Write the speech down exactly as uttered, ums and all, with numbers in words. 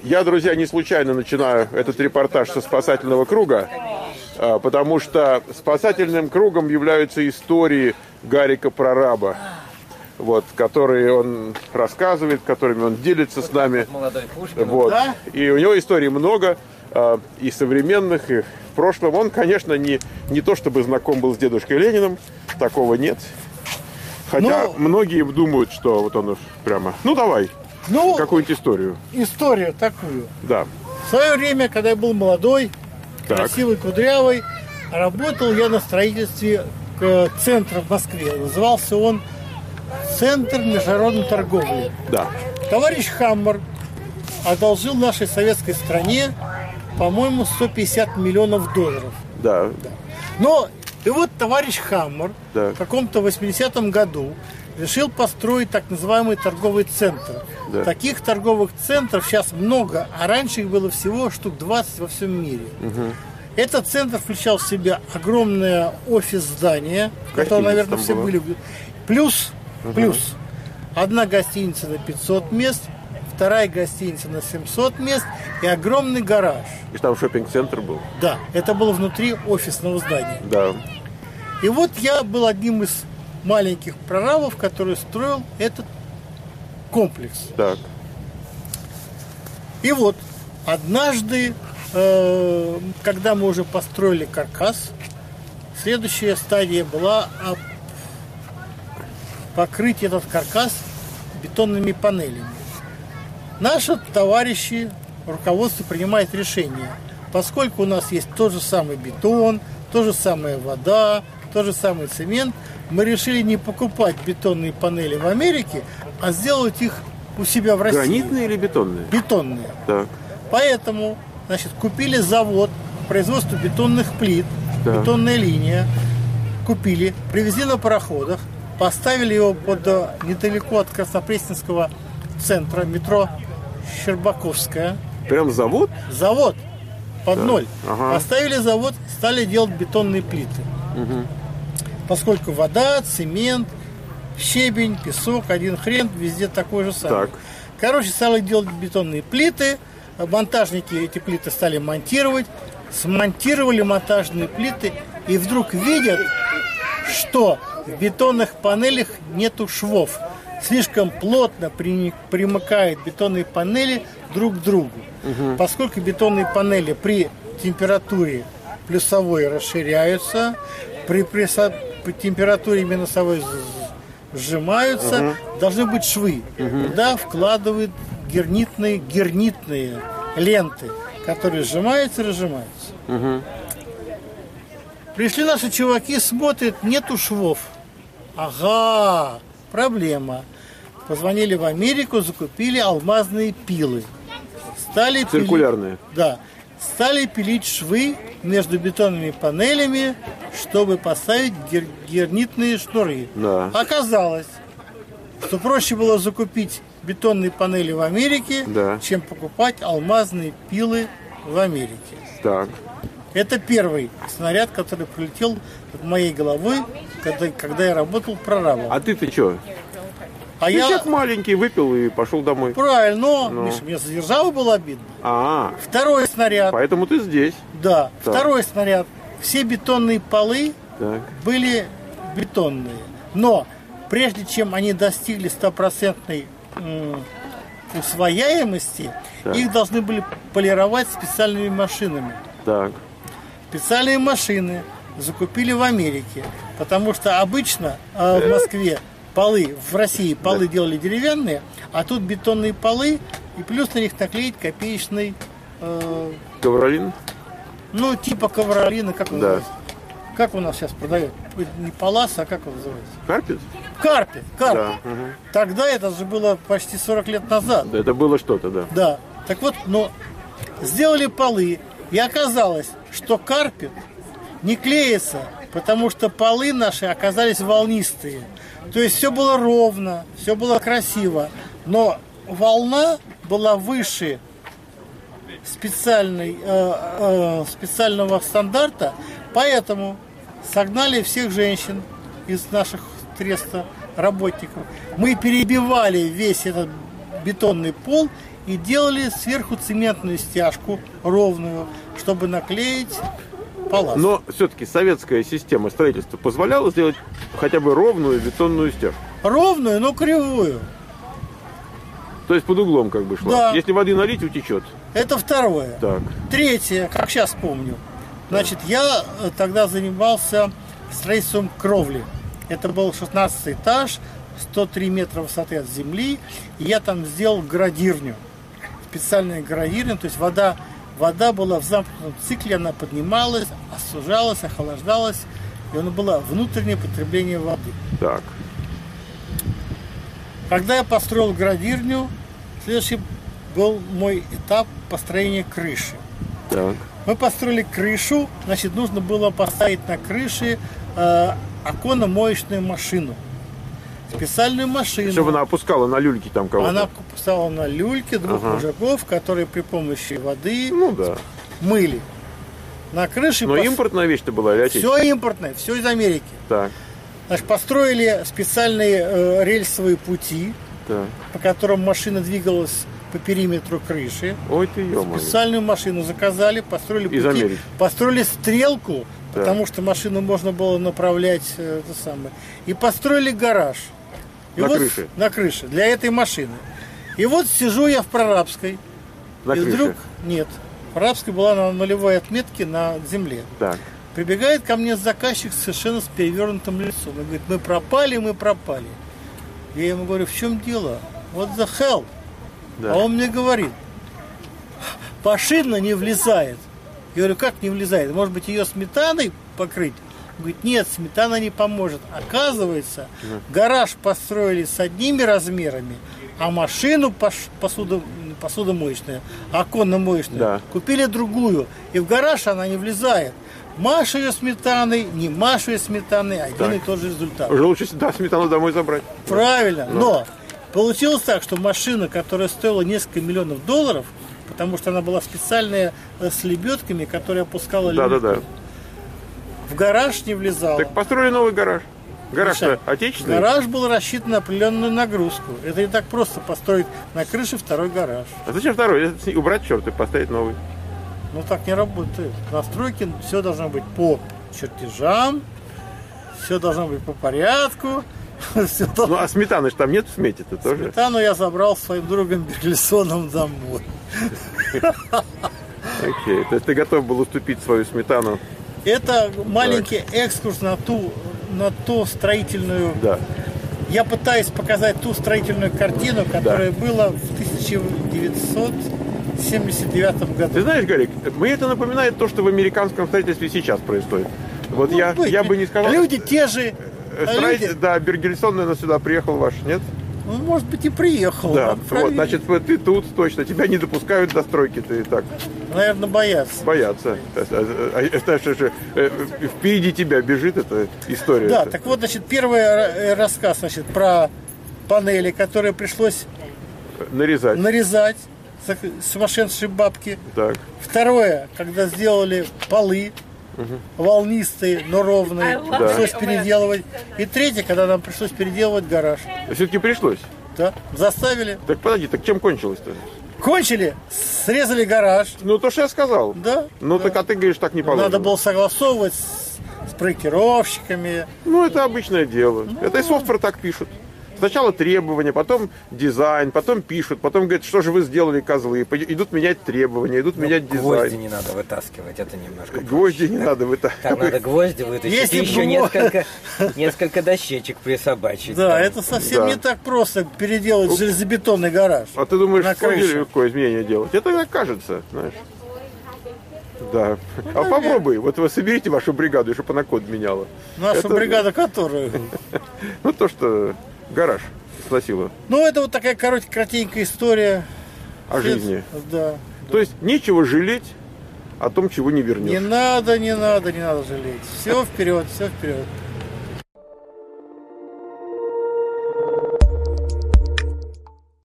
Я, друзья, не случайно начинаю этот репортаж со спасательного круга, потому что спасательным кругом являются истории Гарика Прораба, вот, которые он рассказывает, которыми он делится с нами. Вот. И у него историй много, и современных, и в прошлом. Он, конечно, не, не то чтобы знаком был с дедушкой Лениным, такого нет. Хотя ну, многие думают, что вот он прямо... Ну, давай, ну, какую-нибудь историю. Историю такую. Да. В свое время, когда я был молодой, так. красивый, кудрявый, работал я на строительстве центра в Москве. Назывался он Центр международной торговли. Да. Товарищ Хаммер одолжил нашей советской стране, по-моему, сто пятьдесят миллионов долларов. Да. да. Но и вот товарищ Хаммер да. в каком-то восьмидесятом году решил построить так называемый торговый центр. Да. Таких торговых центров сейчас много, а раньше их было всего штук двадцать во всем мире. Угу. Этот центр включал в себя огромное офис-здание, в котором, наверное, все было. были. Плюс, угу. плюс одна гостиница на пятьсот мест, вторая гостиница на семьсот мест и огромный гараж. И там шоппинг-центр был? Да, это было внутри офисного здания. Да. И вот я был одним из маленьких прорабов, который строил этот комплекс. Так. И вот однажды, э, когда мы уже построили каркас, следующая стадия была покрыть этот каркас бетонными панелями. Наши товарищи, руководство принимает решение, поскольку у нас есть тот же самый бетон, то же самая вода, тот же самый цемент, мы решили не покупать бетонные панели в Америке, а сделать их у себя в России. Гранитные или бетонные? Бетонные. Так. Поэтому, значит, купили завод по производству бетонных плит, так. бетонная линия, купили, привезли на пароходах, поставили его под, недалеко от Краснопресненского центра, метро Щербаковская. Прям завод? Завод. Под да. ноль. Ага. Поставили завод, стали делать бетонные плиты. Угу. Поскольку вода, цемент, щебень, песок, один хрен, везде такой же самый. Так. Короче, стали делать бетонные плиты. Монтажники эти плиты стали монтировать. Смонтировали монтажные плиты и вдруг видят, что в бетонных панелях нету швов. Слишком плотно примыкают бетонные панели друг к другу. Угу. Поскольку бетонные панели при температуре плюсовой расширяются, при, при, при температуре минусовой сжимаются, угу. должны быть швы. Угу. Туда вкладывают гернитные, гернитные ленты, которые сжимаются и разжимаются. Угу. Пришли наши чуваки, смотрят, нету швов. Ага, проблема. Позвонили в Америку, закупили алмазные пилы. Стали Циркулярные. Пилить, да. Стали пилить швы между бетонными панелями, чтобы поставить гер, гернитные шнуры. Да. Оказалось, что проще было закупить бетонные панели в Америке, да. чем покупать алмазные пилы в Америке. Так. Это первый снаряд, который прилетел над моей головой, когда, когда я работал прорабом. А ты-то что? А ты я как маленький выпил и пошел домой. Правильно, но, ну. Миша, мне за державу было обидно. А, Второй снаряд. Поэтому ты здесь. Да, так. Второй снаряд. Все бетонные полы так. были бетонные. Но прежде чем они достигли стопроцентной м- усвояемости, так. их должны были полировать специальными машинами. Так. Специальные машины закупили в Америке, потому что обычно э, в Москве полы, в России полы да. делали деревянные, а тут бетонные полы, и плюс на них наклеить копеечный... Э, ковролин? Ну, типа ковролина, как он да. называется? Как у нас сейчас продают? Не палас, а как он называется? Карпет? Карпет, карпет. Да. Угу. Тогда это же было почти сорок лет назад. Да, это было что-то, да. Да. Так вот, но сделали полы, и оказалось, что карпет не клеится, потому что полы наши оказались волнистые. То есть все было ровно, все было красиво, но волна была выше специальной, э, э, специального стандарта, поэтому согнали всех женщин из наших треста работников. Мы перебивали весь этот бетонный пол и делали сверху цементную стяжку ровную, чтобы наклеить палас. Но все-таки советская система строительства позволяла сделать хотя бы ровную бетонную стяжку. Ровную, но кривую. То есть под углом как бы шла. Да. Если воды налить, утечет. Это второе. Так. Третье, как сейчас помню. Значит, я тогда занимался строительством кровли. Это был шестнадцатый этаж, сто три метра высоты от земли. И я там сделал градирню. Специальная градирня, то есть вода, вода была в замкнутом цикле, она поднималась, остужалась, охлаждалась. И она была внутреннее потребление воды. Так. Когда я построил градирню, следующий был мой этап построения крыши. Так. Мы построили крышу, значит, нужно было поставить на крыше э, оконно-моечную машину. Специальную машину. Чтобы она опускала на люльки там кого-то. Она поставила на люльки двух Ага. мужиков, которые при помощи воды Ну да. мыли. На крыше... Но пос- импортная вещь-то была или отечественная? Все импортное, все из Америки. Так. Значит, построили специальные э, рельсовые пути, Так. по которым машина двигалась по периметру крыши. Ой ты, ё-моё. Специальную машину заказали, построили Из пути, Америки. построили стрелку, Да. потому что машину можно было направлять э, это самое. И построили гараж. И На вот- крыше? На крыше, для этой машины. И вот сижу я в Прорабской, На и крыше. вдруг, нет, Прорабская была на нулевой отметке на земле. Так. Прибегает ко мне заказчик совершенно с перевернутым лицом. И говорит, мы пропали, мы пропали. Я ему говорю, в чем дело? What the hell? Да. А он мне говорит, машина не влезает. Я говорю, как не влезает? Может быть, ее сметаной покрыть? Он говорит, нет, сметана не поможет. Оказывается, гараж построили с одними размерами, а машину пош- посудо, посудомоечную, оконно-моечную, Да. купили другую. И в гараж она не влезает. Машу ее сметаной, не машу ее сметаной, один Так. и тот же результат. Уже лучше да, сметану домой забрать. Правильно, но получилось так, что машина, которая стоила несколько миллионов долларов, потому что она была специальная э, с лебедками, которая опускала Да, да, лебедку, да. в гараж не влезала. Так построили новый гараж. Гараж-то Миша, отечественный. Гараж был рассчитан на определенную нагрузку. Это не так просто построить на крыше второй гараж. А зачем второй? Это убрать черт и поставить новый. Ну так не работает. На стройке все должно быть по чертежам, все должно быть по порядку. Все Ну а сметаны же там нет в смете-то тоже. Сметану я забрал своим другом Берлисоном домой. Окей. То есть ты готов был уступить свою сметану. Это маленький экскурс на ту, на ту строительную... Да. Я пытаюсь показать ту строительную картину, которая была в тысяча девятьсот семьдесят девятом году. Ты знаешь, Гарик, мне это напоминает то, что в американском строительстве сейчас происходит. Вот Может я, быть. я бы не сказал... Люди те же. Строитель, люди- да, Бергельсон, наверное, сюда приехал ваш, нет? Ну, может быть, и приехал. Да, надо вот, проверить. значит, ты тут точно, тебя не допускают до стройки, ты так Наверное, боятся. боятся. А, а, это же, э, впереди тебя бежит эта история. Да, эта. так вот, значит, первый ра- рассказ, значит, про панели, которые пришлось Нарезать. нарезать с сумасшедшей бабки. Так. Второе, когда сделали полы, волнистые, но ровные, Да. пришлось переделывать. И третье, когда нам пришлось переделывать гараж. Все-таки пришлось. Да, заставили. Так подожди, так чем кончилось-то? Кончили, срезали гараж. Ну, то, что я сказал. Да. Ну, да. так а ты говоришь, так не положено. Надо было согласовывать с, с проектировщиками. Ну, это обычное дело. Это и софтвер так пишут. Сначала требования, потом дизайн, потом пишут, потом говорят, что же вы сделали, козлы. Пойд- Идут менять требования, идут менять Гвозди дизайн. не надо вытаскивать, это немножко. Гвозди не надо Там вытаскивать. надо гвозди вытащить Если и б еще мо- несколько, несколько дощечек присобачить. Да, там. это совсем Да. не так просто переделать железобетонный гараж. А ты думаешь, На в самом деле крыше. легко изменения делать? Это так кажется, знаешь. Да. А попробуй, вот вы соберите вашу бригаду, чтобы она код меняла. Наша Это- бригада, которую... Ну, то, что гараж сносила Ну, это вот такая коротенькая, кратенькая история. о жизни. Да. То есть нечего жалеть о том, чего не вернешь. Не надо, не надо, не надо жалеть. Все вперед, все вперед.